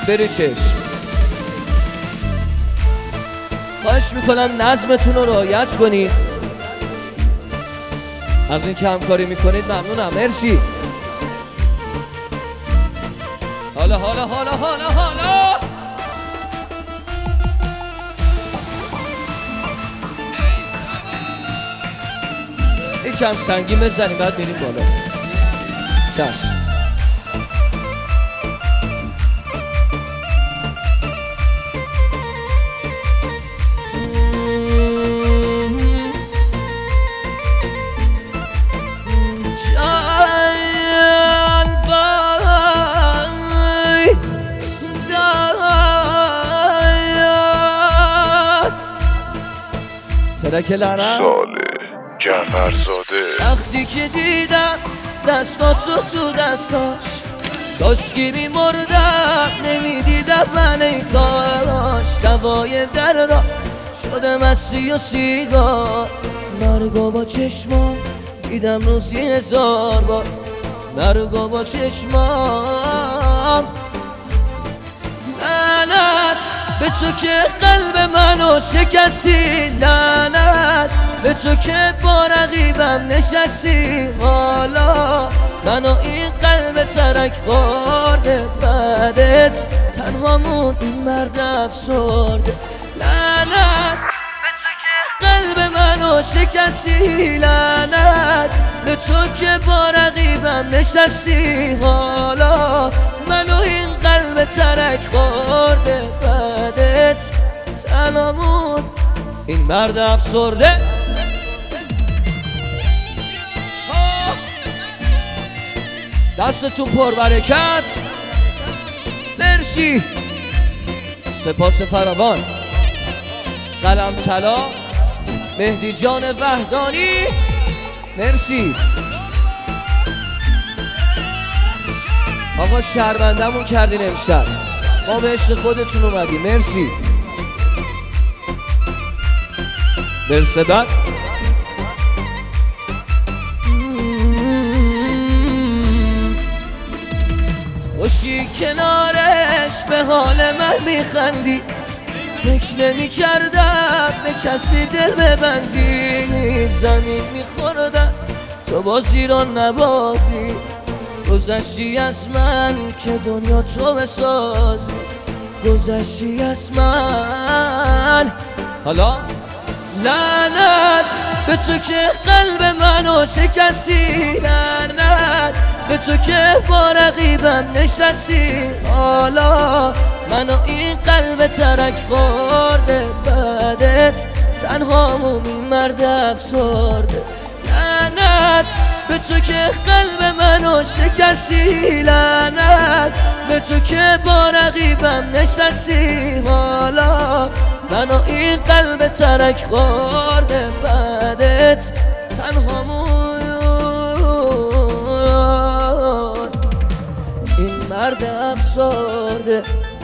بری چشم. خواهش میکنم نظمتون رو رعایت کنید. از این که همکاری میکنید ممنونم. مرسی. حالا حالا حالا حالا حالا یکم سنگین بزنیم بعد بریم بالا. چشم. ترک لعنت ساله جعفرزاده. وقتی که دیدم دستاتو تو دستاش کاشکی میمردم نمیدیدم من ای کاش دوای دردا شده مستی و سیگار مرگو با چشمان دیدم روزی 1000 بار مرگو با چشمان لعنت به تو که قلب منو شکستی لعنت به تو که با رقیبم نشستی حالا منو این قلب ترک خورده بعدت تنها مون این مرد افسرده لعنت به تو که قلب منو شکستی لعنت به تو که با رقیبم نشستی حالا منو این قلب ترک خورده بعدت تنها مون این مرد افسرده. دستتون پر برکت. مرسی. سپاس فراوان. قلم طلا مهدی جان وحدانی. مرسی. آقا شرمندمون کردین امشب. ما به عشق خودتون اومدیم. مرسی. برسدن خوشی کنارش به حال من میخندی فکر نمی کردم به کسی دل ببندی زمین میخوردم تو بازی رو نبازی گذشتی از من که دنیا تو بسازی گذشتی از من حالا لعنت به تو که قلب منو شکستی لعنت به تو که با رقیبم نشستی حالا منو این قلب ترک خورده بعدت تنهامون این مرد افسرده لعنت به تو که قلب منو شکستی لعنت به تو که با رقیبم نشستی حالا منو این قلب ترک خورده بعدت تنهامون این مرد افسرده